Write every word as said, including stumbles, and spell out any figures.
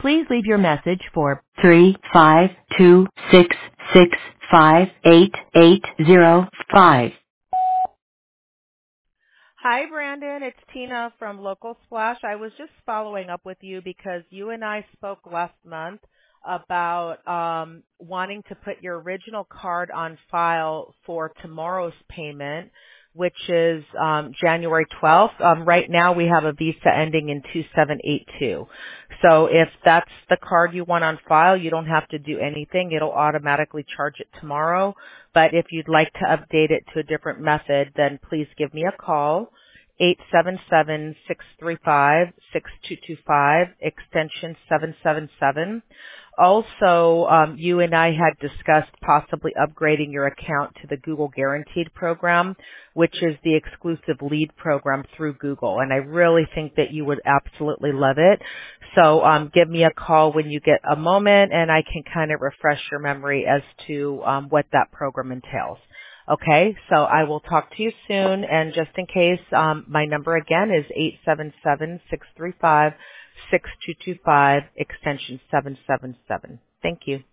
Please leave your message for three five two six six five eight eight zero five. Hi, Brandon. It's Tina from Local Splash. I was just following up with you because you and I spoke last month about um, wanting to put your original card on file for tomorrow's payment, which is um, January twelfth. Um, right now we have a Visa ending in two seven eight two. So if that's the card you want on file, you don't have to do anything. It'll automatically charge it tomorrow. But if you'd like to update it to a different method, then please give me a call, eight seven seven, six three five, six two two five, extension seven seven seven. Also, um, you and I had discussed possibly upgrading your account to the Google Guaranteed program, which is the exclusive lead program through Google. And I really think that you would absolutely love it. So um, give me a call when you get a moment, and I can kind of refresh your memory as to um, what that program entails. Okay, so I will talk to you soon. And just in case, um, my number again is eight seven seven, six three five, six two two five, extension seven seven seven. Thank you.